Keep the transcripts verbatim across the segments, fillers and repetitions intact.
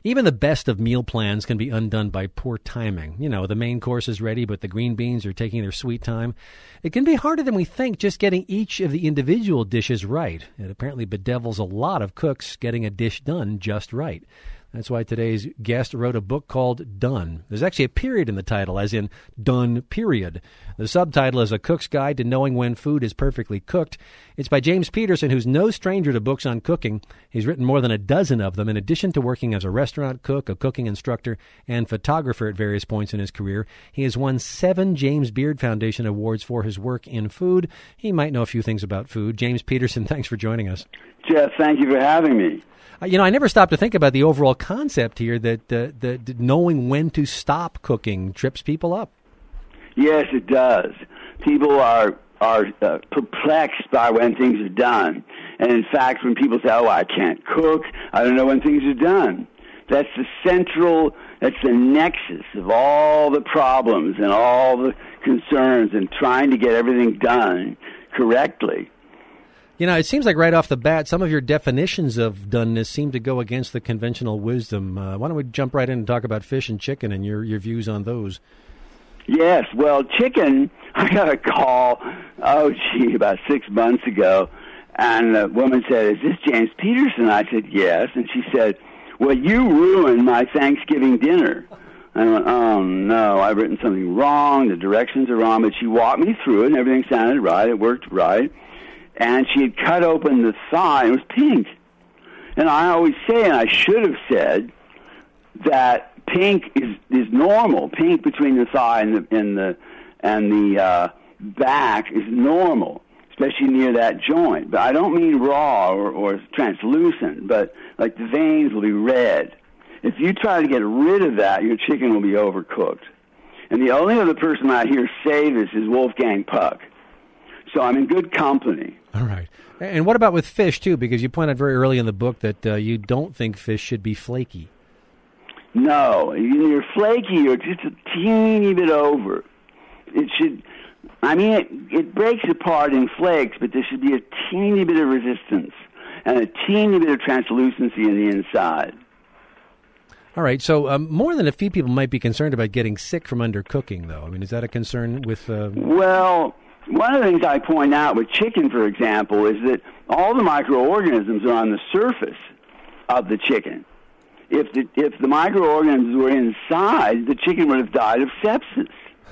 Even the best of meal plans can be undone by poor timing. You know, the main course is ready, but the green beans are taking their sweet time. It can be harder than we think just getting each of the individual dishes right. It apparently bedevils a lot of cooks getting a dish done just right. That's why today's guest wrote a book called Done. There's actually a period in the title, as in done, period. The subtitle is A Cook's Guide to Knowing When Food is Perfectly Cooked. It's by James Peterson, who's no stranger to books on cooking. He's written more than a dozen of them, in addition to working as a restaurant cook, a cooking instructor, and photographer at various points in his career. He has won seven James Beard Foundation awards for his work in food. He might know a few things about food. James Peterson, thanks for joining us. Jeff, thank you for having me. You know, I never stopped to think about the overall concept here that uh, that knowing when to stop cooking trips people up. Yes, it does. People are are uh, perplexed by when things are done. And in fact, when people say, oh, I can't cook, I don't know when things are done. That's the central, that's the nexus of all the problems and all the concerns and trying to get everything done correctly. You know, it seems like right off the bat, some of your definitions of doneness seem to go against the conventional wisdom. Uh, why don't we jump right in and talk about fish and chicken and your, your views on those? Yes, well, chicken, I got a call, oh, gee, about six months ago, and the woman said, is this James Peterson? I said, yes, and she said, well, you ruined my Thanksgiving dinner. I went, oh, no, I've written something wrong, the directions are wrong, but she walked me through it, and everything sounded right, it worked right. And she had cut open the thigh, and it was pink. And I always say, and I should have said, that pink is, is normal. Pink between the thigh and the and the and the uh, back is normal, especially near that joint. But I don't mean raw or, or translucent, but like the veins will be red. If you try to get rid of that, your chicken will be overcooked. And the only other person I hear say this is Wolfgang Puck. So I'm in good company. All right. And what about with fish, too? Because you point out very early in the book that uh, you don't think fish should be flaky. No. You're flaky or just a teeny bit over. It should, I mean, it, it breaks apart in flakes, but there should be a teeny bit of resistance and a teeny bit of translucency in the inside. All right. So um, more than a few people might be concerned about getting sick from undercooking, though. I mean, is that a concern with... Uh... Well... One of the things I point out with chicken, for example, is that all the microorganisms are on the surface of the chicken. If the, if the microorganisms were inside, the chicken would have died of sepsis.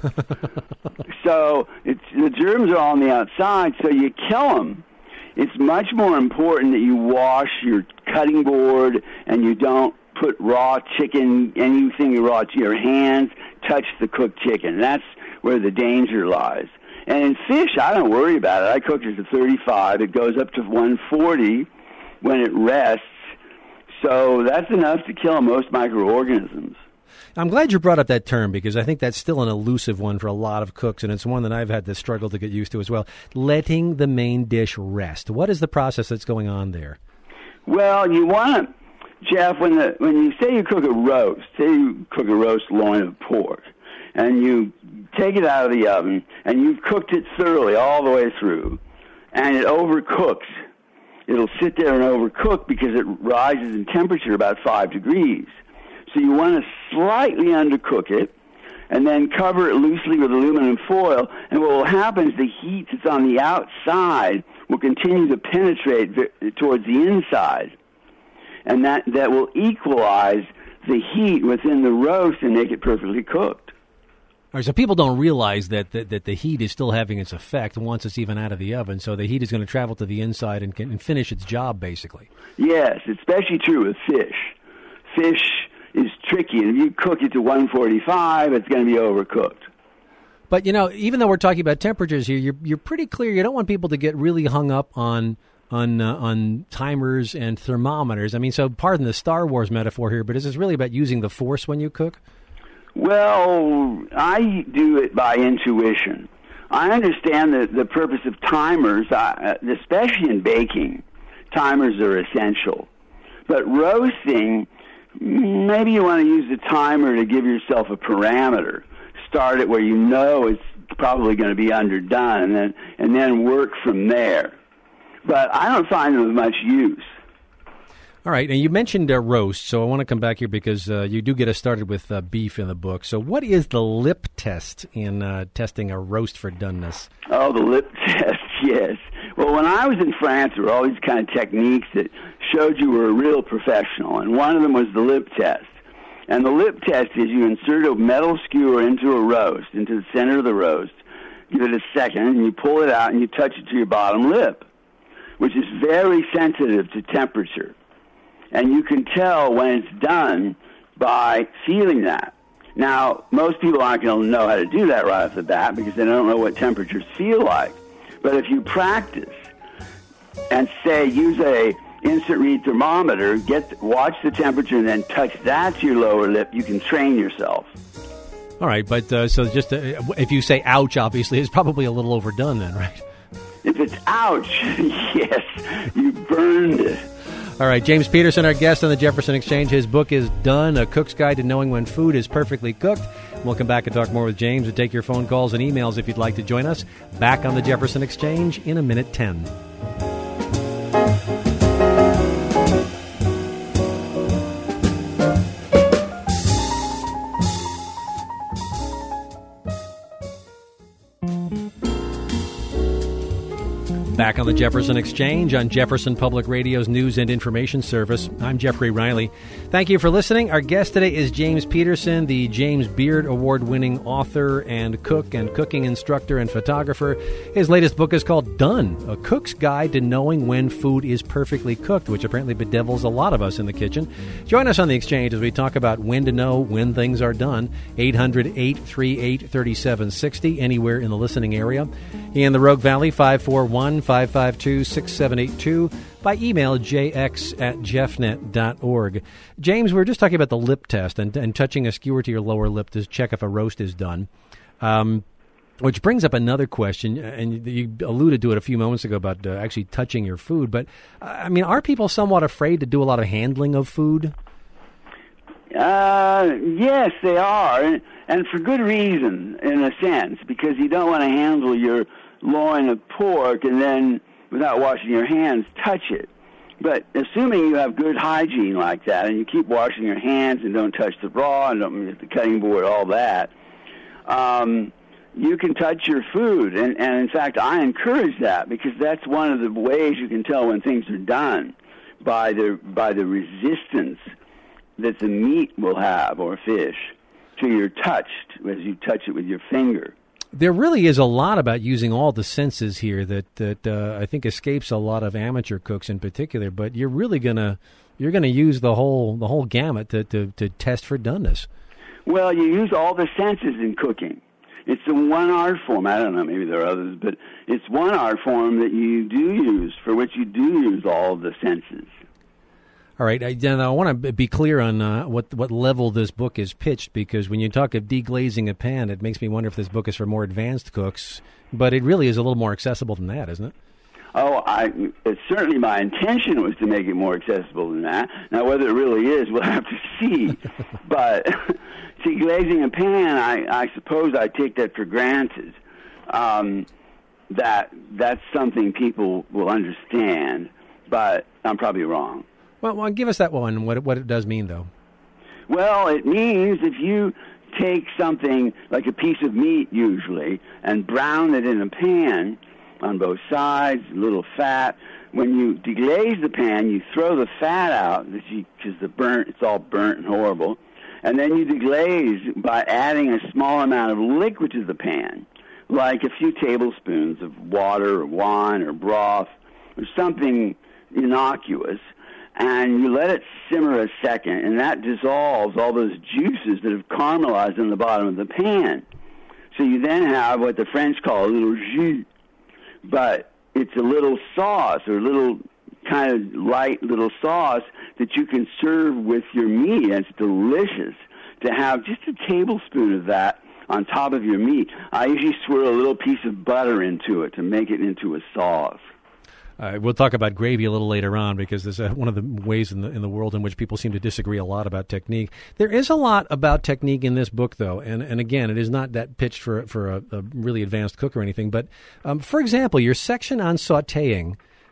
So it's, the germs are all on the outside, so you kill them. It's much more important that you wash your cutting board and you don't put raw chicken, anything raw to your hands, touch the cooked chicken. That's where the danger lies. And in fish, I don't worry about it. I cook it to thirty-five. It goes up to one forty when it rests. So that's enough to kill most microorganisms. I'm glad you brought up that term because I think that's still an elusive one for a lot of cooks, and it's one that I've had to struggle to get used to as well. Letting the main dish rest. What is the process that's going on there? Well, you want to, Jeff, when, the, when you say you cook a roast, say you cook a roast loin of pork, and you take it out of the oven, and you've cooked it thoroughly all the way through, and it overcooks. It'll sit there and overcook because it rises in temperature about five degrees. So you want to slightly undercook it, and then cover it loosely with aluminum foil, and what will happen is the heat that's on the outside will continue to penetrate towards the inside, and that, that will equalize the heat within the roast and make it perfectly cooked. All right, so people don't realize that, that that the heat is still having its effect once it's even out of the oven, so the heat is going to travel to the inside and, can, and finish its job, basically. Yes, it's especially true with fish. Fish is tricky, and if you cook it to one forty-five, it's going to be overcooked. But, you know, even though we're talking about temperatures here, you're, you're pretty clear. You don't want people to get really hung up on on uh, on timers and thermometers. I mean, so pardon the Star Wars metaphor here, but is this really about using the Force when you cook? Well, I do it by intuition. I understand the, the purpose of timers, uh, especially in baking. Timers are essential. But roasting, maybe you want to use the timer to give yourself a parameter. Start it where you know it's probably going to be underdone, and then, and then work from there. But I don't find them of much use. All All right, and you mentioned uh, roast, so I want to come back here because uh, you do get us started with uh, beef in the book. So what is the lip test in uh, testing a roast for doneness? Oh, the lip test, yes. Well, when I was in France, there were all these kind of techniques that showed you were a real professional, and one of them was the lip test. And the lip test is you insert a metal skewer into a roast, into the center of the roast, give it a second, and you pull it out and you touch it to your bottom lip, which is very sensitive to temperature. And you can tell when it's done by feeling that. Now, most people aren't going to know how to do that right off the bat because they don't know what temperatures feel like. But if you practice and say, use a instant read thermometer, get watch the temperature, and then touch that to your lower lip, you can train yourself. All right, but uh, so just uh, if you say ouch, obviously, it's probably a little overdone then, right? If it's ouch, yes, you burned it. All right, James Peterson, our guest on the Jefferson Exchange. His book is done, A Cook's Guide to Knowing When Food is Perfectly Cooked. We'll come back and talk more with James and take your phone calls and emails if you'd like to join us. Back on the Jefferson Exchange in a minute ten. Back on the Jefferson Exchange on Jefferson Public Radio's News and Information Service. I'm Jeffrey Riley. Thank you for listening. Our guest today is James Peterson, the James Beard Award-winning author and cook and cooking instructor and photographer. His latest book is called Done, A Cook's Guide to Knowing When Food is Perfectly Cooked, which apparently bedevils a lot of us in the kitchen. Join us on the Exchange as we talk about when to know when things are done. eight hundred, eight three eight, three seven six zero, anywhere in the listening area. In the Rogue Valley, five four one, five five two, six seven eight two, by email jx at jeffnet dot org. James, we were just talking about the lip test and, and touching a skewer to your lower lip to check if a roast is done, um, which brings up another question, and you alluded to it a few moments ago about uh, actually touching your food, but, uh, I mean, are people somewhat afraid to do a lot of handling of food? Uh, yes, they are, and, and for good reason, in a sense, because you don't want to handle your loin of pork and then, without washing your hands, touch it. But assuming you have good hygiene like that and you keep washing your hands and don't touch the raw and don't hit the cutting board, all that, um, you can touch your food. And, and, in fact, I encourage that because that's one of the ways you can tell when things are done, by the, by the resistance that the meat will have, or fish, to your touch as you touch it with your finger. There really is a lot about using all the senses here that that uh, I think escapes a lot of amateur cooks in particular. But you're really gonna you're gonna use the whole the whole gamut to, to, to test for doneness. Well, you use all the senses in cooking. It's a one art form. I don't know, maybe there are others, but it's one art form that you do use, for which you do use all of the senses. All right, I, I want to be clear on uh, what what level this book is pitched, because when you talk of deglazing a pan, it makes me wonder if this book is for more advanced cooks, but it really is a little more accessible than that, isn't it? Oh, I, it's certainly my intention was to make it more accessible than that. Now, whether it really is, we'll have to see. But deglazing a pan, I, I suppose I take that for granted. Um, that that's something people will understand, but I'm probably wrong. Well, well, give us that one, what it, what it does mean, though. Well, it means if you take something like a piece of meat, usually, and brown it in a pan on both sides, a little fat, when you deglaze the pan, you throw the fat out because the burnt, it's all burnt and horrible, and then you deglaze by adding a small amount of liquid to the pan, like a few tablespoons of water or wine or broth or something innocuous, and you let it simmer a second, and that dissolves all those juices that have caramelized in the bottom of the pan. So you then have what the French call a little jus, but it's a little sauce, or a little kind of light little sauce that you can serve with your meat, and it's delicious to have just a tablespoon of that on top of your meat. I usually swirl a little piece of butter into it to make it into a sauce. Uh, we'll talk about gravy a little later on, because there's a, one of the ways in the in the world in which people seem to disagree a lot about technique. There is a lot about technique in this book, though, and, and again, it is not that pitched for for a, a really advanced cook or anything. But, um, for example, your section on sautéing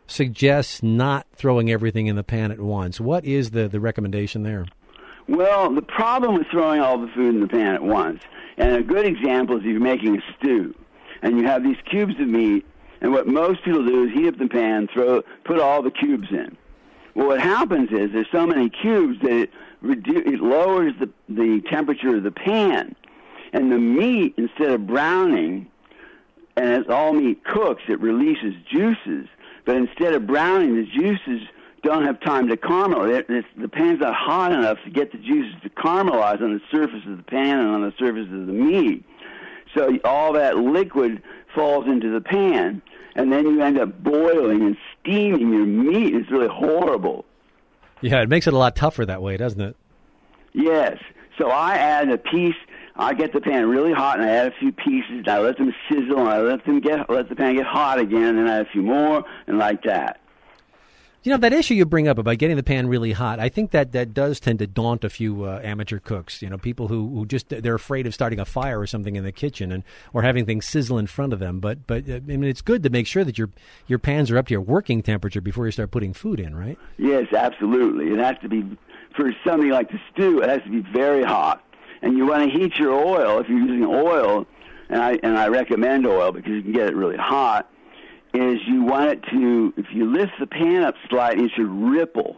suggests not throwing everything in the pan at once. What is the, the recommendation there? Well, the problem with throwing all the food in the pan at once, and a good example is if you're making a stew, and you have these cubes of meat, and what most people do is heat up the pan, throw, put all the cubes in. Well, what happens is there's so many cubes that it, redu- it lowers the, the temperature of the pan, and the meat, instead of browning, and as all meat cooks, it releases juices, but instead of browning, the juices don't have time to caramelize. It, the pan's not hot enough to get the juices to caramelize on the surface of the pan and on the surface of the meat. So all that liquid falls into the pan, and then you end up boiling and steaming your meat. It's really horrible. Yeah, it makes it a lot tougher that way, doesn't it? Yes. So I add a piece. I get the pan really hot, and I add a few pieces, and I let them sizzle, and I let them get let the pan get hot again, and then I add a few more, and like that. You know, that issue you bring up about getting the pan really hot, I think that, that does tend to daunt a few uh, amateur cooks, you know, people who, who just, they're afraid of starting a fire or something in the kitchen and or having things sizzle in front of them. But, but I mean, it's good to make sure that your your pans are up to your working temperature before you start putting food in, right? Yes, absolutely. It has to be, for something like the stew, it has to be very hot. And you want to heat your oil, if you're using oil, and I, and I recommend oil because you can get it really hot, is you want it to, if you lift the pan up slightly, it should ripple.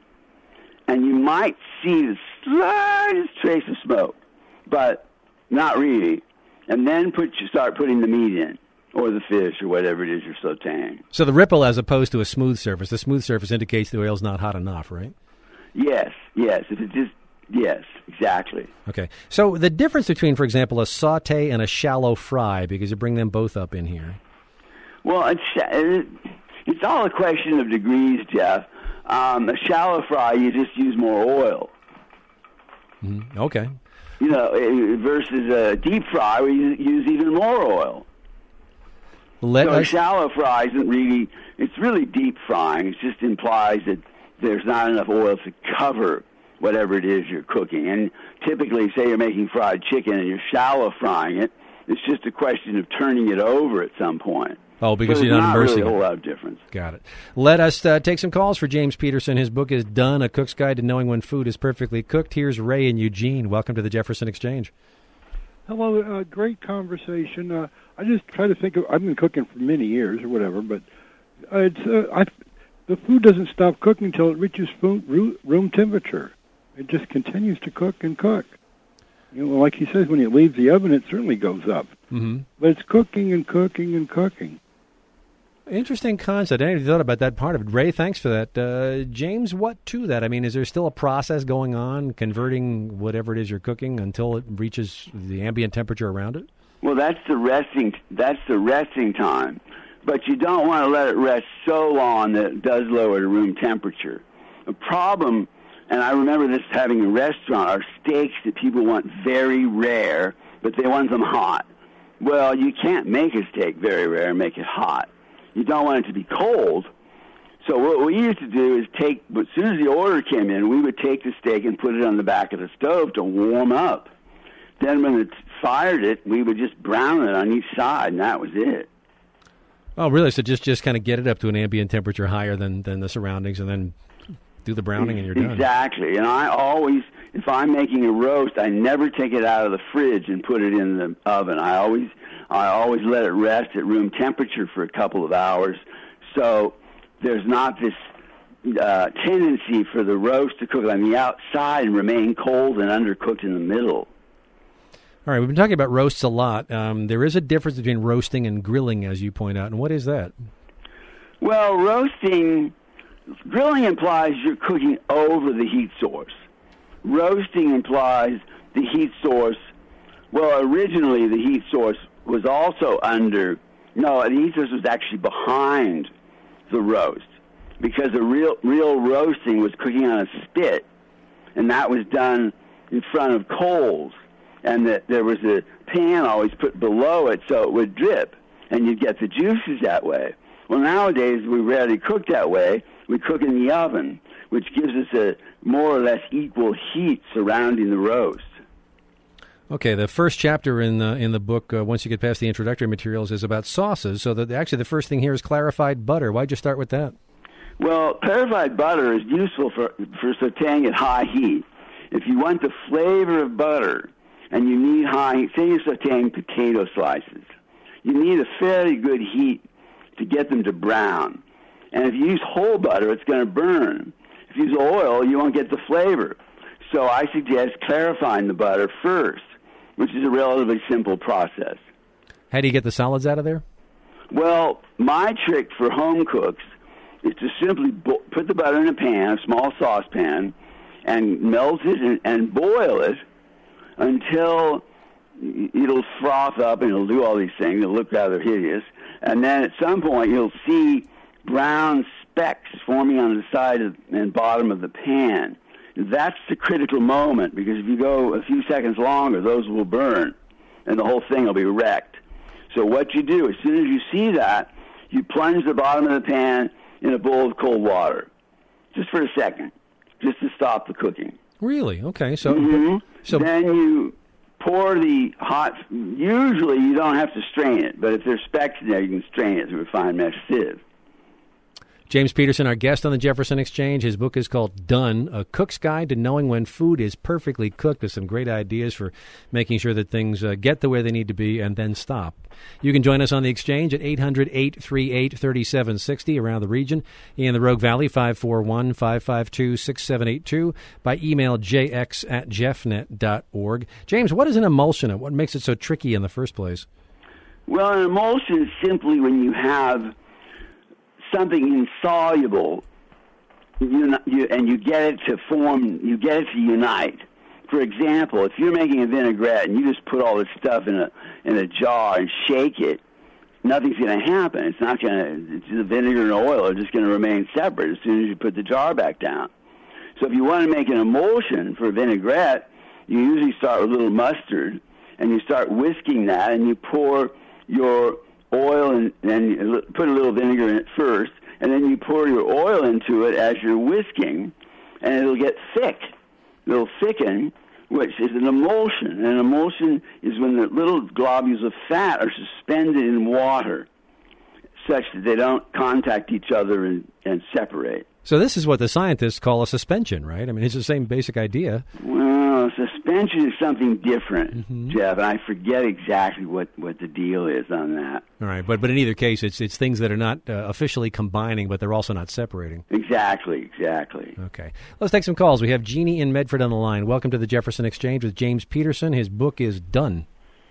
And you might see the slightest trace of smoke, but not really. And then put you start putting the meat in, or the fish, or whatever it is you're sauteing. So the ripple as opposed to a smooth surface. The smooth surface indicates the oil's not hot enough, right? Yes, yes. If it just, yes, exactly. Okay. So the difference between, for example, a saute and a shallow fry, because you bring them both up in here. Well, it's, it's all a question of degrees, Jeff. Um, a shallow fry, you just use more oil. Mm-hmm. Okay. You know, versus a deep fry where you use even more oil. Let so us... a shallow fry isn't really, it's really deep frying. It just implies that there's not enough oil to cover whatever it is you're cooking. And typically, say you're making fried chicken and you're shallow frying it, it's just a question of turning it over at some point. Oh, because so you're not immersing really it. a whole lot of difference. Got it. Let us uh, take some calls for James Peterson. His book is done, A Cook's Guide to Knowing When Food is Perfectly Cooked. Here's Ray and Eugene. Welcome to the Jefferson Exchange. Hello. Uh, great conversation. Uh, I just try to think of, I've been cooking for many years or whatever, but uh, it's uh, I, the food doesn't stop cooking until it reaches food, room temperature. It just continues to cook and cook. You know, like he says, when it leaves the oven, it certainly goes up. Mm-hmm. But it's cooking and cooking and cooking. Interesting concept. I hadn't thought about that part of it. Ray, thanks for that. Uh, James, what to that? I mean, is there still a process going on, converting whatever it is you're cooking until it reaches the ambient temperature around it? Well, that's the resting. That's the resting time. But you don't want to let it rest so long that it does lower the room temperature. The problem, and I remember this having a restaurant, are steaks that people want very rare, but they want them hot. Well, you can't make a steak very rare and make it hot. You don't want it to be cold. So what we used to do is take, as soon as the order came in, we would take the steak and put it on the back of the stove to warm up. Then when it fired it, we would just brown it on each side, and that was it. Oh, really? So just, just kind of get it up to an ambient temperature higher than, than the surroundings, and then do the browning, and you're done. Exactly. And I always, if I'm making a roast, I never take it out of the fridge and put it in the oven. I always... I always let it rest at room temperature for a couple of hours, so there's not this uh, tendency for the roast to cook on the outside and remain cold and undercooked in the middle. All right, we've been talking about roasts a lot. Um, there is a difference between roasting and grilling, as you point out, and what is that? Well, roasting, grilling implies you're cooking over the heat source. Roasting implies the heat source, well, originally the heat source was also under, no, the heat source was actually behind the roast, because the real real roasting was cooking on a spit, and that was done in front of coals, and that there was a pan always put below it so it would drip, and you'd get the juices that way. Well, nowadays we rarely cook that way. We cook in the oven, which gives us a more or less equal heat surrounding the roast. Okay, the first chapter in the in the book, uh, once you get past the introductory materials, is about sauces. So that actually the first thing here is clarified butter. Why'd you start with that? Well, clarified butter is useful for, for sautéing at high heat. If you want the flavor of butter and you need high heat, say you're sautéing potato slices, you need a fairly good heat to get them to brown. And if you use whole butter, it's going to burn. If you use oil, you won't get the flavor. So I suggest clarifying the butter first, which is a relatively simple process. How do you get the solids out of there? Well, my trick for home cooks is to simply bo- put the butter in a pan, a small saucepan, and melt it and, and boil it until it'll froth up and it'll do all these things. It'll look rather hideous. And then at some point you'll see brown specks forming on the side of, and bottom of the pan. That's the critical moment, because if you go a few seconds longer, those will burn, and the whole thing will be wrecked. So what you do, as soon as you see that, you plunge the bottom of the pan in a bowl of cold water, just for a second, just to stop the cooking. Really? Okay. So, mm-hmm. so then you pour the hot. Usually, you don't have to strain it, but if there's specks in there, you can strain it through a fine mesh sieve. James Peterson, our guest on the Jefferson Exchange. His book is called Done, A Cook's Guide to Knowing When Food is Perfectly Cooked, with some great ideas for making sure that things uh, get the way they need to be and then stop. You can join us on the Exchange at eight hundred, eight three eight, three seven six zero around the region. In the Rogue Valley, five four one, five five two, six seven eight two. By email, j x at jeffnet dot org. James, what is an emulsion and what makes it so tricky in the first place? Well, an emulsion is simply when you have something insoluble, you, you, and you get it to form, you get it to unite. For example, if you're making a vinaigrette and you just put all this stuff in a in a jar and shake it, nothing's going to happen. It's not going to. The vinegar and oil are just going to remain separate as soon as you put the jar back down. So if you want to make an emulsion for a vinaigrette, you usually start with a little mustard, and you start whisking that, and you pour your oil and then put a little vinegar in it first, and then you pour your oil into it as you're whisking, and it'll get thick. It'll thicken, which is an emulsion. And an emulsion is when the little globules of fat are suspended in water such that they don't contact each other and, and separate. So this is what the scientists call a suspension, right? I mean, it's the same basic idea. Well, suspension is something different, mm-hmm. Jeff, and I forget exactly what, what the deal is on that. All right, but but in either case, it's it's things that are not uh, officially combining, but they're also not separating. Exactly, exactly. Okay. Let's take some calls. We have Jeannie in Medford on the line. Welcome to the Jefferson Exchange with James Peterson. His book is Done.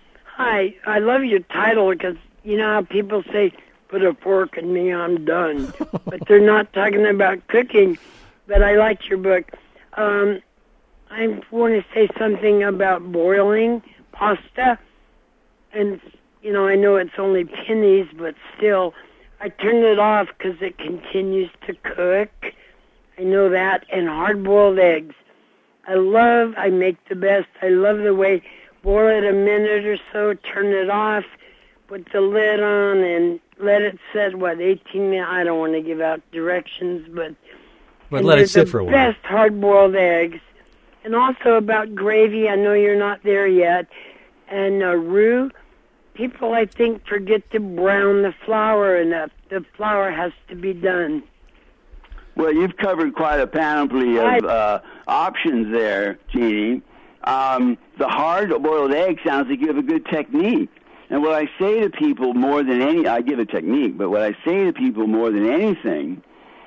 Hi, I love your title because you know how people say, put a fork in me, I'm done. But they're not talking about cooking. But I liked your book. Um, I want to say something about boiling pasta. And, you know, I know it's only pennies, but still, I turn it off because it continues to cook. I know that. And hard-boiled eggs. I love, I make the best. I love the way, boil it a minute or so, turn it off, put the lid on, and let it set, what, eighteen minutes? I don't want to give out directions, but... But let it sit for a while. Best hard-boiled eggs. And also about gravy, I know you're not there yet. And uh, roux, people, I think, forget to brown the flour enough. The flour has to be done. Well, you've covered quite a panoply of uh, options there, Jeannie. Um, the hard-boiled egg sounds like you have a good technique. And what I say to people more than any, I give a technique, but what I say to people more than anything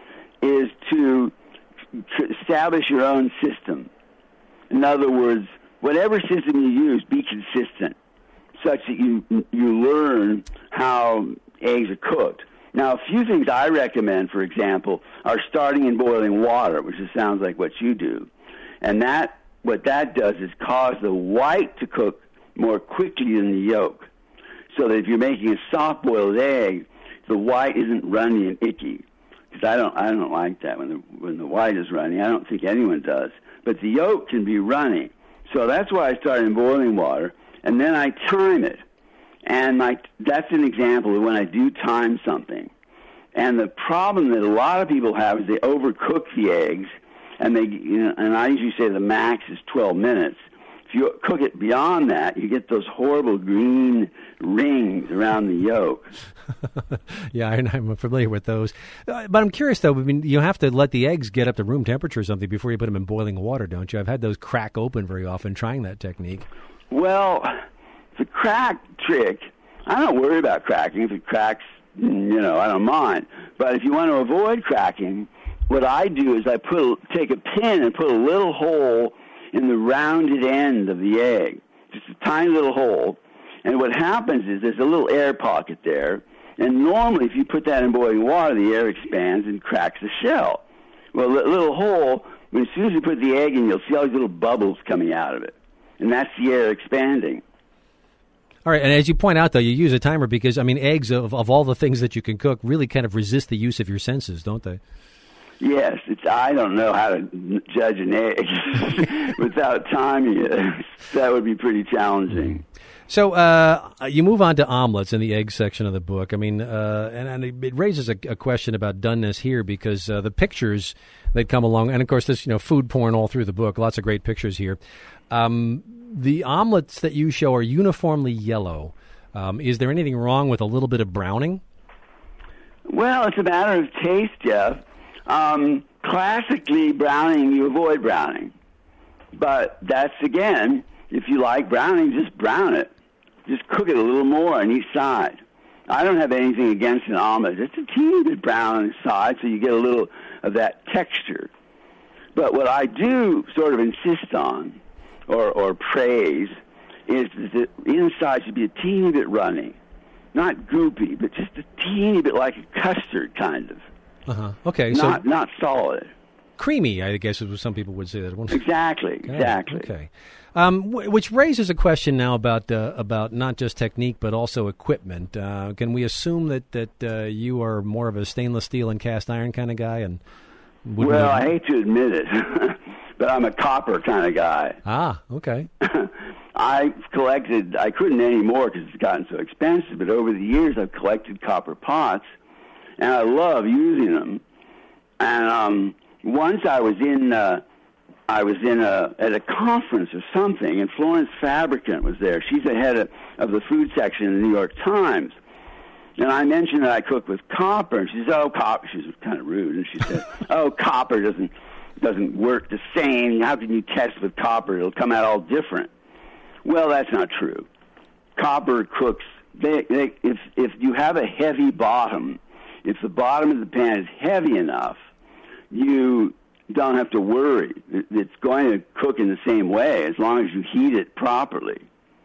is to establish your own system. In other words, whatever system you use, be consistent, such that you you learn how eggs are cooked. Now, a few things I recommend, for example, are starting and boiling water, which is, sounds like what you do. And that what that does is cause the white to cook more quickly than the yolk. So that if you're making a soft-boiled egg, the white isn't runny and icky. Because I don't, I don't like that when the when the white is runny. I don't think anyone does. But the yolk can be runny. So that's why I start in boiling water, and then I time it. And my that's an example of when I do time something. And the problem that a lot of people have is they overcook the eggs, and they you know, and I usually say the max is twelve minutes. If you cook it beyond that, you get those horrible green rings around the yolk. Yeah, I'm familiar with those. Uh, but I'm curious, though. I mean, you have to let the eggs get up to room temperature or something before you put them in boiling water, don't you? I've had those crack open very often trying that technique. Well, the crack trick, I don't worry about cracking. If it cracks, you know, I don't mind. But if you want to avoid cracking, what I do is I put take a pin and put a little hole in the rounded end of the egg, just a tiny little hole. And what happens is there's a little air pocket there. And normally, if you put that in boiling water, the air expands and cracks the shell. Well, a little hole, when as soon as you put the egg in, you'll see all these little bubbles coming out of it. And that's the air expanding. All right, and as you point out, though, you use a timer because, I mean, eggs, of, of all the things that you can cook, really kind of resist the use of your senses, don't they? Yes, it's. I don't know how to judge an egg without timing it. That would be pretty challenging. So uh, you move on to omelets in the egg section of the book. I mean, uh, and, and it raises a, a question about doneness here because uh, the pictures that come along, and of course, this you know food porn all through the book. Lots of great pictures here. Um, the omelets that you show are uniformly yellow. Um, is there anything wrong with a little bit of browning? Well, it's a matter of taste, Jeff. Um, classically, browning, you avoid browning. But that's, again, if you like browning, just brown it. Just cook it a little more on each side. I don't have anything against an omelet. It's a teeny bit brown on the side, so you get a little of that texture. But what I do sort of insist on, or, or praise, is that the inside should be a teeny bit runny. Not goopy, but just a teeny bit like a custard, kind of. Uh-huh. Okay, not, so not solid. Creamy, I guess is what some people would say that. Exactly, exactly. Okay, um, w- which raises a question now about uh, about not just technique but also equipment. Uh, can we assume that that uh, you are more of a stainless steel and cast iron kind of guy? And well, I hate to admit it, but I'm a copper kind of guy. Ah, okay. I've collected. I couldn't anymore because it's gotten so expensive. But over the years, I've collected copper pots. And I love using them. And um, once I was in, uh, I was in a at a conference or something, and Florence Fabricant was there. She's the head of, of the food section in the New York Times. And I mentioned that I cook with copper, and she said, "Oh, copper." She was kind of rude, and she said, "Oh, copper doesn't doesn't work the same. How can you test with copper? It'll come out all different." Well, that's not true. Copper cooks. They, they, if if you have a heavy bottom. If the bottom of the pan is heavy enough, you don't have to worry. It's going to cook in the same way as long as you heat it properly.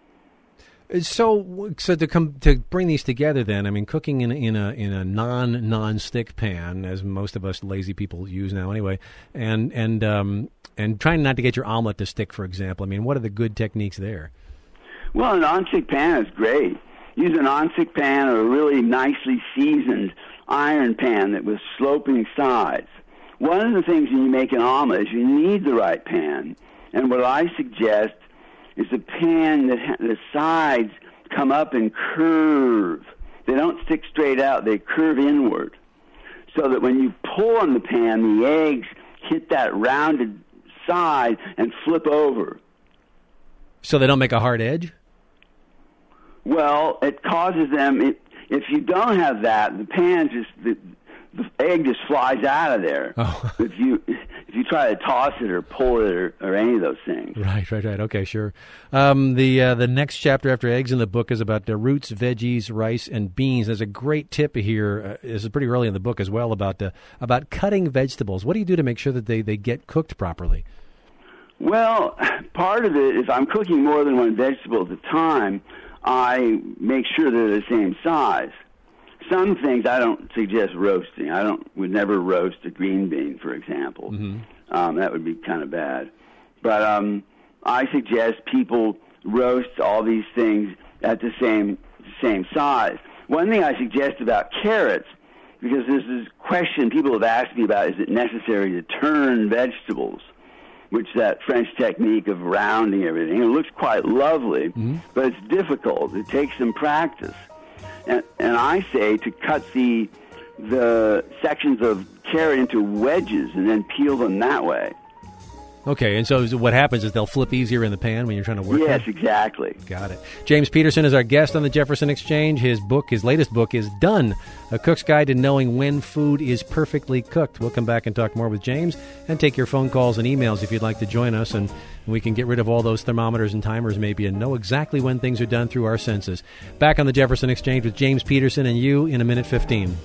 So, so to come to bring these together, then I mean, cooking in in a in a non non-stick pan, as most of us lazy people use now, anyway, and and um, and trying not to get your omelet to stick, for example. I mean, what are the good techniques there? Well, a non-stick pan is great. Use a non-stick pan or a really nicely seasoned iron pan that with sloping sides. One of the things when you make an omelet is you need the right pan. And what I suggest is a pan that ha- the sides come up and curve. They don't stick straight out. They curve inward. So that when you pull on the pan, the eggs hit that rounded side and flip over. So they don't make a hard edge? Well, it causes them... It, If you don't have that, the pan just the, the egg just flies out of there. Oh. if you if you try to toss it or pull it or, or any of those things. Right, right, right. Okay, sure. Um, the uh, the next chapter after eggs in the book is about the roots, veggies, rice, and beans. There's a great tip here. Uh, this is pretty early in the book as well about uh, about cutting vegetables. What do you do to make sure that they, they get cooked properly? Well, part of it is I'm cooking more than one vegetable at a time. I make sure they're the same size. Some things I don't suggest roasting. I don't would never roast a green bean, for example. Mm-hmm. Um, that would be kind of bad. But um, I suggest people roast all these things at the same same size. One thing I suggest about carrots, because there's this question people have asked me about, is it necessary to turn vegetables? Which that French technique of rounding everything. It looks quite lovely, mm-hmm. but it's difficult. It takes some practice. And, and I say to cut the the sections of carrot into wedges and then peel them that way. Okay, and so what happens is they'll flip easier in the pan when you're trying to work Yes, them? exactly. Got it. James Peterson is our guest on the Jefferson Exchange. His book, his latest book, is Done, A Cook's Guide to Knowing When Food is Perfectly Cooked. We'll come back and talk more with James and take your phone calls and emails if you'd like to join us, and we can get rid of all those thermometers and timers maybe and know exactly when things are done through our senses. Back on the Jefferson Exchange with James Peterson and you in a minute fifteen.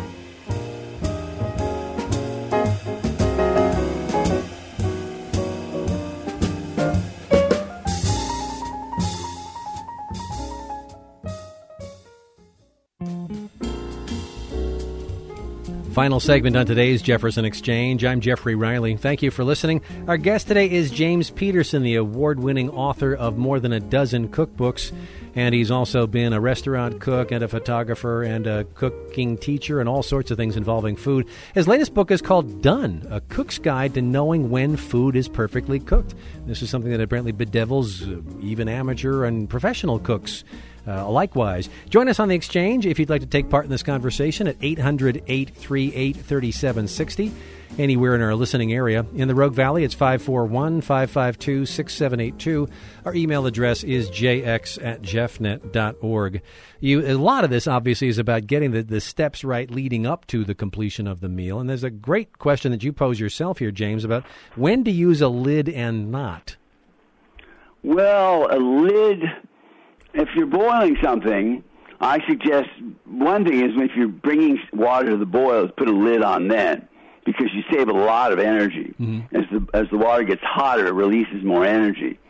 Final segment on today's Jefferson Exchange. I'm Jeffrey Riley. Thank you for listening. Our guest today is James Peterson, the award-winning author of more than a dozen cookbooks, and he's also been a restaurant cook and a photographer and a cooking teacher and all sorts of things involving food. His latest book is called Done, A Cook's Guide to Knowing When Food is Perfectly Cooked. This is something that apparently bedevils uh, even amateur and professional cooks. Uh, likewise, join us on the Exchange if you'd like to take part in this conversation at eight hundred, eight three eight, three seven six zero. Anywhere in our listening area. In the Rogue Valley, it's five four one, five five two, six seven eight two. Our email address is j x at jeffnet dot org. You, a lot of this, obviously, is about getting the, the steps right leading up to the completion of the meal. And there's a great question that you pose yourself here, James, about when to use a lid and not. Well, a lid... If you're boiling something, I suggest one thing is if you're bringing water to the boil, is put a lid on then, because you save a lot of energy. Mm-hmm. As the as the water gets hotter, it releases more energy.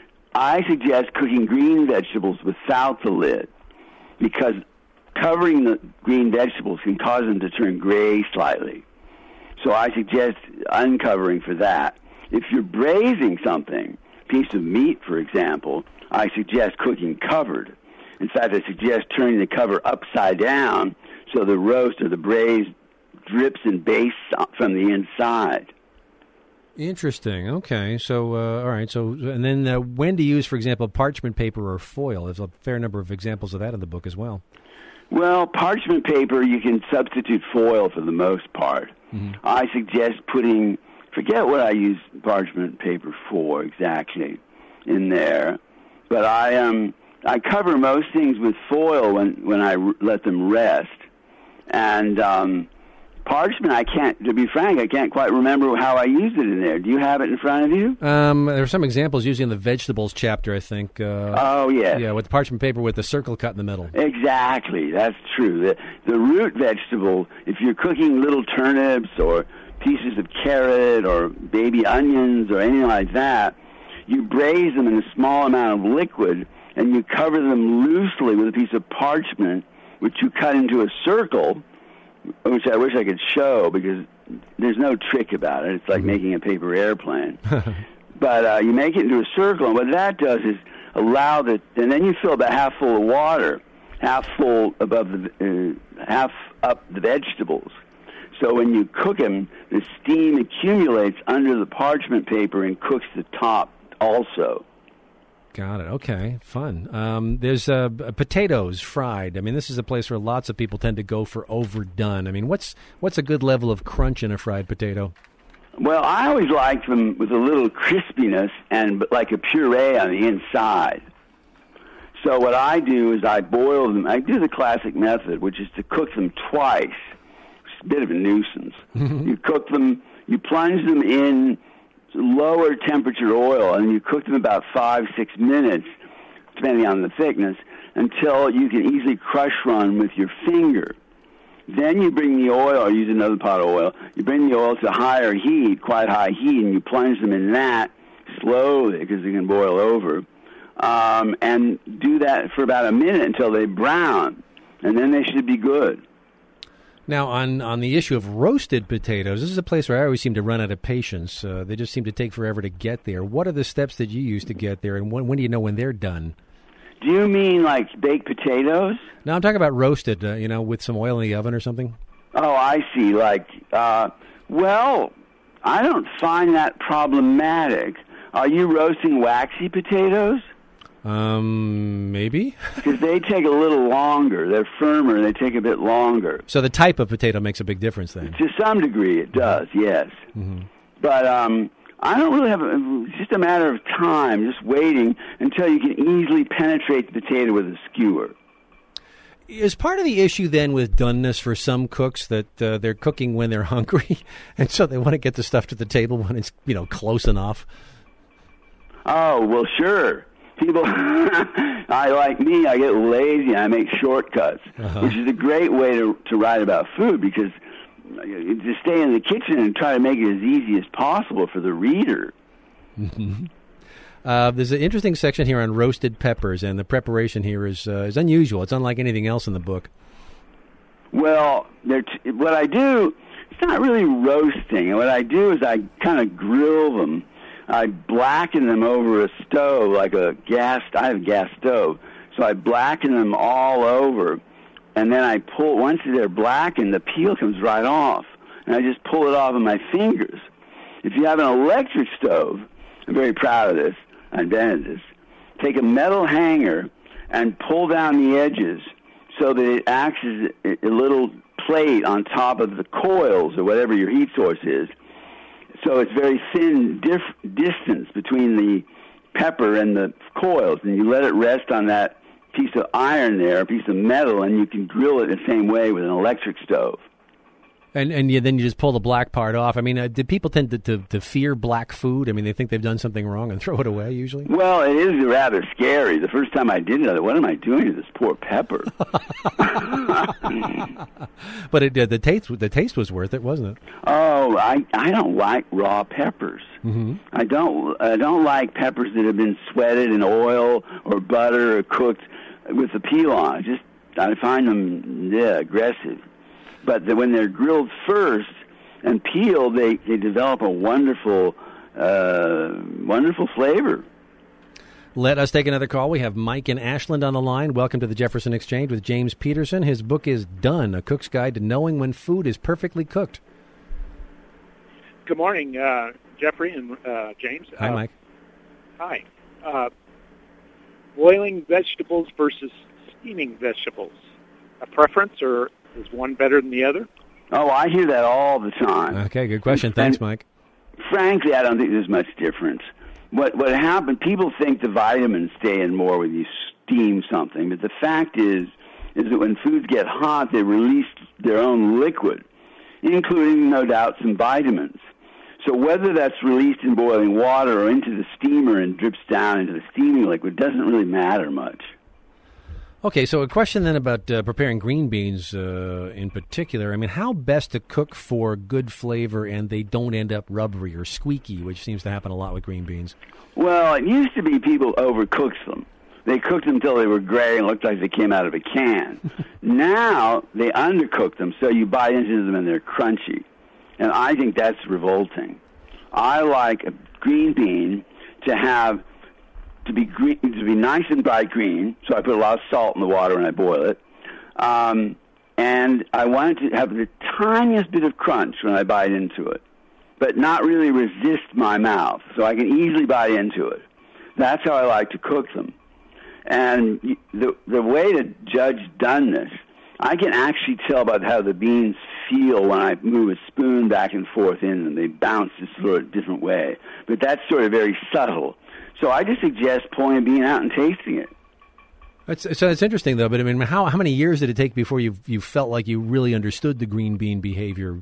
I suggest cooking green vegetables without the lid, because covering the green vegetables can cause them to turn gray slightly. So I suggest uncovering for that. If you're braising something, a piece of meat, for example, I suggest cooking covered. In fact, I suggest turning the cover upside down so the roast or the braise drips and bastes from the inside. Interesting. Okay. So, uh, all right. So, and then uh, when to use, for example, parchment paper or foil? There's a fair number of examples of that in the book as well. Well, parchment paper, you can substitute foil for the most part. Mm-hmm. I suggest putting, forget what I use parchment paper for exactly in there. But I um I cover most things with foil when, when I r- let them rest, and um, parchment I can't. To be frank, I can't quite remember how I used it in there. Do you have it in front of you? Um, there are some examples usually in the vegetables chapter, I think. Uh, oh yes. Yeah, with the parchment paper with the circle cut in the middle. Exactly, that's true. The the root vegetable, if you're cooking little turnips or pieces of carrot or baby onions or anything like that, you braise them in a small amount of liquid, and you cover them loosely with a piece of parchment, which you cut into a circle, which I wish I could show because there's no trick about it. It's like mm-hmm. making a paper airplane. But uh, you make it into a circle, and what that does is allow the, and then you fill about half full of water, half full above the, uh, half up the vegetables. So when you cook them, the steam accumulates under the parchment paper and cooks the top also. Got it. Okay, fun. Um, there's uh, potatoes fried. I mean, this is a place where lots of people tend to go for overdone. I mean, what's what's a good level of crunch in a fried potato? Well, I always like them with a little crispiness and like a puree on the inside. So what I do is I boil them. I do the classic method, which is to cook them twice. It's a bit of a nuisance. You cook them, you plunge them in lower temperature oil, and you cook them about five, six minutes, depending on the thickness, until you can easily crush run with your finger. Then you bring the oil, or use another pot of oil, you bring the oil to higher heat, quite high heat, and you plunge them in that slowly, because they can boil over, um, and do that for about a minute until they brown, and then they should be good. Now, on, on the issue of roasted potatoes, this is a place where I always seem to run out of patience. Uh, they just seem to take forever to get there. What are the steps that you use to get there, and when, when do you know when they're done? Do you mean like baked potatoes? No, I'm talking about roasted, uh, you know, with some oil in the oven or something. Oh, I see. Like, uh, well, I don't find that problematic. Are you roasting waxy potatoes? Um, maybe. Because they take a little longer. They're firmer. They take a bit longer. So the type of potato makes a big difference then? To some degree, it does, yes. Mm-hmm. But um, I don't really have a, it's just a matter of time, just waiting until you can easily penetrate the potato with a skewer. Is part of the issue then with doneness for some cooks that uh, they're cooking when they're hungry, and so they want to get the stuff to the table when it's, you know, close enough? Oh, well, sure. People, I like me, I get lazy and I make shortcuts, uh-huh. which is a great way to to write about food, because to stay in the kitchen and try to make it as easy as possible for the reader. Mm-hmm. Uh, there's an interesting section here on roasted peppers, and the preparation here is uh, is unusual. It's unlike anything else in the book. Well, t- what I do, it's not really roasting. What I do is I kind of grill them. I blacken them over a stove, like a gas, I have a gas stove, so I blacken them all over, and then I pull, once they're blackened, the peel comes right off, and I just pull it off with my fingers. If you have an electric stove, I'm very proud of this, I invented this, take a metal hanger and pull down the edges so that it acts as a little plate on top of the coils or whatever your heat source is. So it's very thin dif- distance between the pepper and the coils, and you let it rest on that piece of iron there, a piece of metal, and you can grill it the same way with an electric stove. And and you, then you just pull the black part off. I mean, uh, do people tend to, to, to fear black food? I mean, they think they've done something wrong and throw it away usually? Well, it is rather scary. The first time I did it, I thought, what am I doing to this poor pepper? But it, uh, the taste the taste was worth it, wasn't it? Oh, I, I don't like raw peppers. Mm-hmm. I don't I don't like peppers that have been sweated in oil or butter or cooked with the peel on. I just I find them yeah, aggressive. But the, when they're grilled first and peeled, they, they develop a wonderful, uh, wonderful flavor. Let us take another call. We have Mike in Ashland on the line. Welcome to the Jefferson Exchange with James Peterson. His book is Done, A Cook's Guide to Knowing When Food is Perfectly Cooked. Good morning, uh, Jeffrey and uh, James. Hi, uh, Mike. Hi. Uh, boiling vegetables versus steaming vegetables. A preference, or is one better than the other? Oh, I hear that all the time. Okay, good question. Thanks, Mike. Frankly, I don't think there's much difference. What what happened? People think the vitamins stay in more when you steam something, but the fact is, is that when foods get hot, they release their own liquid, including, no doubt, some vitamins. So whether that's released in boiling water or into the steamer and drips down into the steaming liquid doesn't really matter much. Okay, so a question then about uh, preparing green beans uh, in particular. I mean, how best to cook for good flavor and they don't end up rubbery or squeaky, which seems to happen a lot with green beans? Well, it used to be people overcooked them. They cooked them until they were gray and looked like they came out of a can. Now they undercook them, so you bite into them and they're crunchy. And I think that's revolting. I like a green bean to have to be green, to be nice and bright green, so I put a lot of salt in the water when I boil it. Um, and I want it to have the tiniest bit of crunch when I bite into it, but not really resist my mouth, so I can easily bite into it. That's how I like to cook them. And the the way to judge doneness, I can actually tell by how the beans feel when I move a spoon back and forth in them. They bounce just sort of a different way. But that's sort of very subtle. So I just suggest pulling a bean out and tasting it. It's, so it's interesting, though, but I mean, how how many years did it take before you you felt like you really understood the green bean behavior?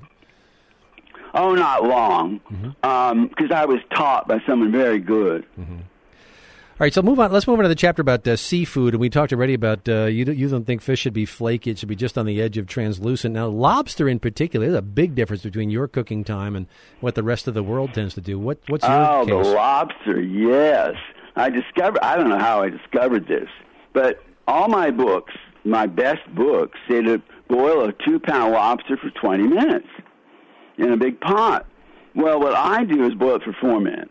Oh, not long, because mm-hmm. um, I was taught by someone very good. Mm-hmm. All right, so move on. Let's move on to the chapter about uh, seafood, and we talked already about uh, you. You don't think fish should be flaky; it should be just on the edge of translucent. Now, lobster in particular, there's a big difference between your cooking time and what the rest of the world tends to do. What what's your oh, case? Oh, the lobster, yes. I discovered. I don't know how I discovered this, but all my books, my best books, say to boil a two-pound lobster for twenty minutes in a big pot. Well, what I do is boil it for four minutes.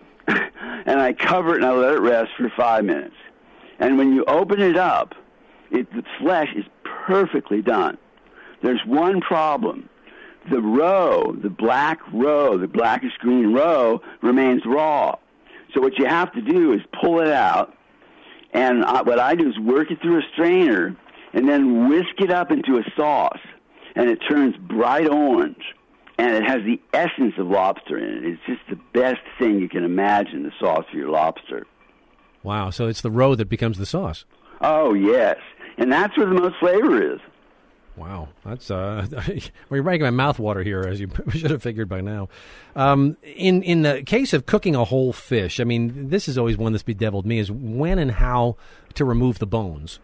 And I cover it and I let it rest for five minutes. And when you open it up, it, the flesh is perfectly done. There's one problem. The roe, the black roe, the blackish-green roe, remains raw. So what you have to do is pull it out, and I, what I do is work it through a strainer and then whisk it up into a sauce, and it turns bright orange. and it has the essence of lobster in it. It's just the best thing you can imagine, the sauce for your lobster. Wow, so it's the roe that becomes the sauce. Oh, yes. And that's where the most flavor is. Wow, that's uh, well, you're making my mouth water here, as you should have figured by now. Um, in in the case of cooking a whole fish, I mean, this is always one that's bedeviled me: is when and how to remove the bones.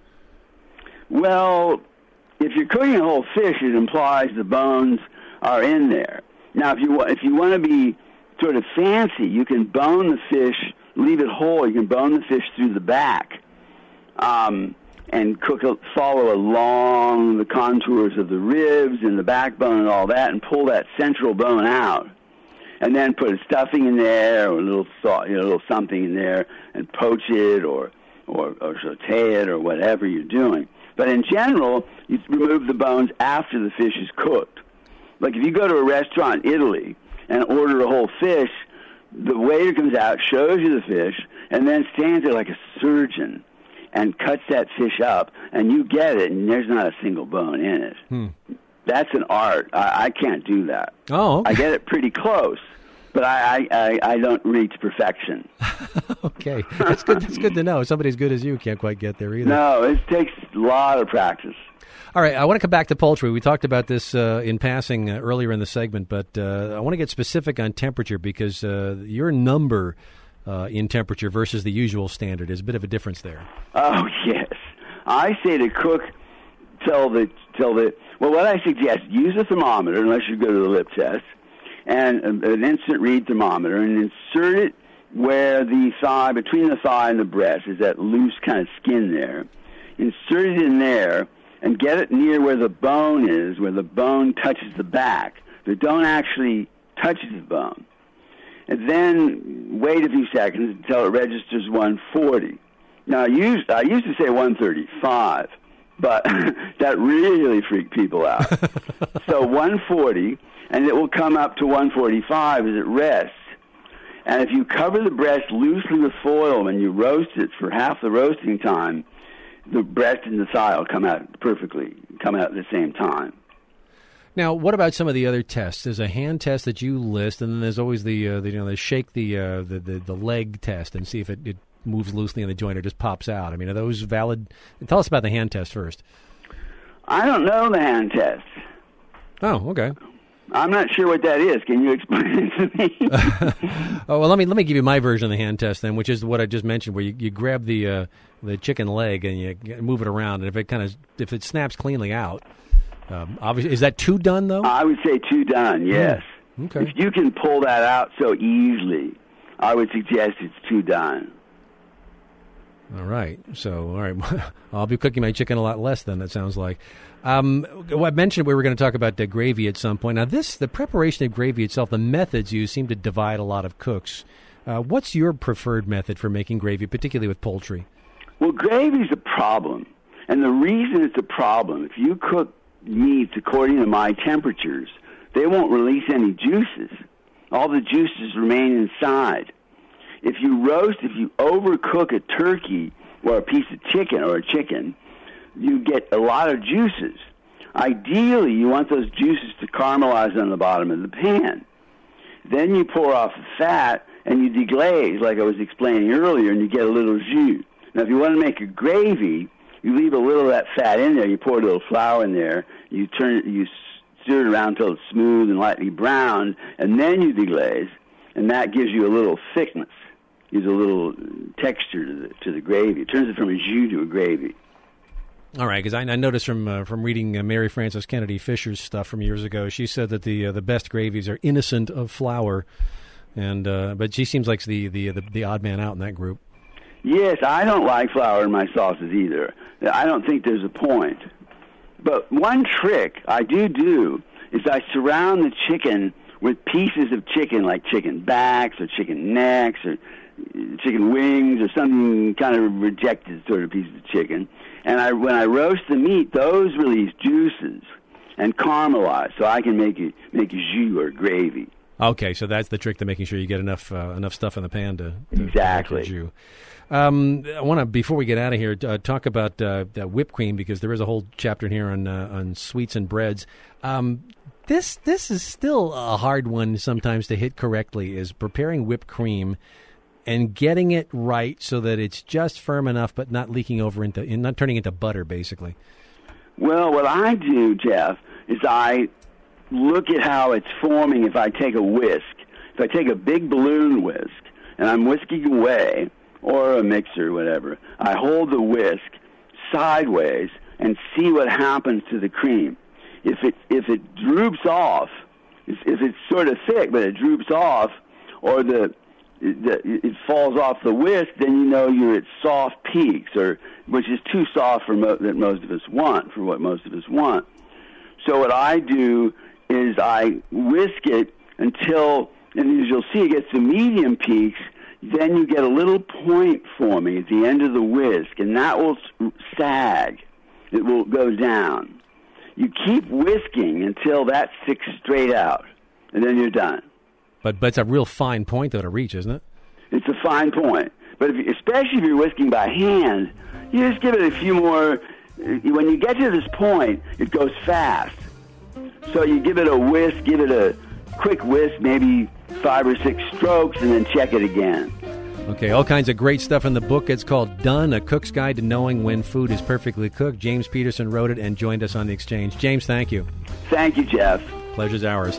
Well, if you're cooking a whole fish, it implies the bones are in there. Now, if you if you want to be sort of fancy, you can bone the fish, leave it whole. You can bone the fish through the back. Um, and cook, a, follow along the contours of the ribs and the backbone and all that, and pull that central bone out, and then put a stuffing in there or a little salt, you know, a little something in there, and poach it or, or or saute it or whatever you're doing. But in general, you remove the bones after the fish is cooked. Like if you go to a restaurant in Italy and order a whole fish, the waiter comes out, shows you the fish, and then stands there like a surgeon and cuts that fish up, and you get it, and there's not a single bone in it. Hmm. That's an art. I, I can't do that. Oh, okay. I get it pretty close, but I, I, I don't reach perfection. Okay, that's good. That's good to know. Somebody as good as you can't quite get there either. No, it takes a lot of practice. All right, I want to come back to poultry. We talked about this uh, in passing uh, earlier in the segment, but uh, I want to get specific on temperature because uh, your number Uh, in temperature versus the usual standard. There's a bit of a difference there. Oh, yes. I say to cook till the, till the, well, what I suggest, use a thermometer, unless you go to the lip test, and an instant read thermometer, and insert it where the thigh, between the thigh and the breast, is that loose kind of skin there. Insert it in there, and get it near where the bone is, where the bone touches the back. But don't actually touch the bone. And then wait a few seconds until it registers one forty. Now, I used, I used to say one thirty-five, but that really freaked people out. So one forty, and it will come up to one forty-five as it rests. And if you cover the breast loosely with foil when you roast it for half the roasting time, the breast and the thigh will come out perfectly, come out at the same time. Now, what about some of the other tests? There's a hand test that you list, and then there's always the, uh, the you know, the shake the, uh, the the the leg test and see if it, it moves loosely in the joint or just pops out. I mean, are those valid? Tell us about the hand test first. I don't know the hand test. Oh, okay. I'm not sure what that is. Can you explain it to me? Oh, well, let me let me give you my version of the hand test then, which is what I just mentioned, where you, you grab the uh, the chicken leg and you move it around, and if it kind of if it snaps cleanly out. Um, obviously, is that two done, though? I would say two done, yes. Mm, okay. If you can pull that out so easily, I would suggest it's two done. All right. So, all right. I'll be cooking my chicken a lot less then, it sounds like. Um, well, I mentioned we were going to talk about the gravy at some point. Now, this, the preparation of gravy itself, the methods used seem to divide a lot of cooks. Uh, what's your preferred method for making gravy, particularly with poultry? Well, gravy's a problem. And the reason it's a problem, if you cook meats according to my temperatures, they won't release any juices. All the juices remain inside. If you roast, if you overcook a turkey or a piece of chicken or a chicken, you get a lot of juices. Ideally, you want those juices to caramelize on the bottom of the pan. Then you pour off the fat and you deglaze, like I was explaining earlier, and you get a little jus. Now, if you want to make a gravy, you leave a little of that fat in there. You pour a little flour in there. You turn it, you stir it around until it's smooth and lightly browned, and then you deglaze, and that gives you a little thickness, gives a little texture to the to the gravy. It turns it from a jus to a gravy. All right, because I, I noticed from uh, from reading uh, Mary Frances Kennedy Fisher's stuff from years ago, she said that the uh, the best gravies are innocent of flour, and uh, but she seems like the, the the the odd man out in that group. Yes, I don't like flour in my sauces either. I don't think there's a point. But one trick I do do is I surround the chicken with pieces of chicken, like chicken backs or chicken necks or chicken wings or something kind of rejected sort of pieces of chicken. And I, when I roast the meat, those release juices and caramelize, so I can make it make a jus or gravy. Okay, so that's the trick to making sure you get enough uh, enough stuff in the pan to, to exactly. To make a jus. Um, I want to, before we get out of here, uh, talk about uh, whipped cream, because there is a whole chapter in here on uh, on sweets and breads. Um, This this is still a hard one sometimes to hit correctly, is preparing whipped cream and getting it right so that it's just firm enough but not leaking over into, not turning into butter, basically. Well, what I do, Jeff, is I look at how it's forming if I take a whisk. If I take a big balloon whisk and I'm whisking away, or a mixer, whatever, I hold the whisk sideways and see what happens to the cream. If it if it droops off, if, if it's sort of thick but it droops off, or the, the it falls off the whisk, then you know you're at soft peaks, or which is too soft for mo- that most of us want, for what most of us want. So what I do is I whisk it until, and as you'll see, it gets to medium peaks. Then you get a little point forming at the end of the whisk, and that will sag. It will go down. You keep whisking until that sticks straight out, and then you're done. But but it's a real fine point, though, to reach, isn't it? It's a fine point. But if you, especially if you're whisking by hand, you just give it a few more. When you get to this point, it goes fast. So you give it a whisk, give it a quick whisk, maybe five or six strokes, and then check it again. Okay, all kinds of great stuff in the book. It's called Done, A Cook's Guide to Knowing When Food is Perfectly Cooked. James Peterson wrote it and joined us on the exchange. James, thank you. Thank you, Jeff. Pleasure's ours.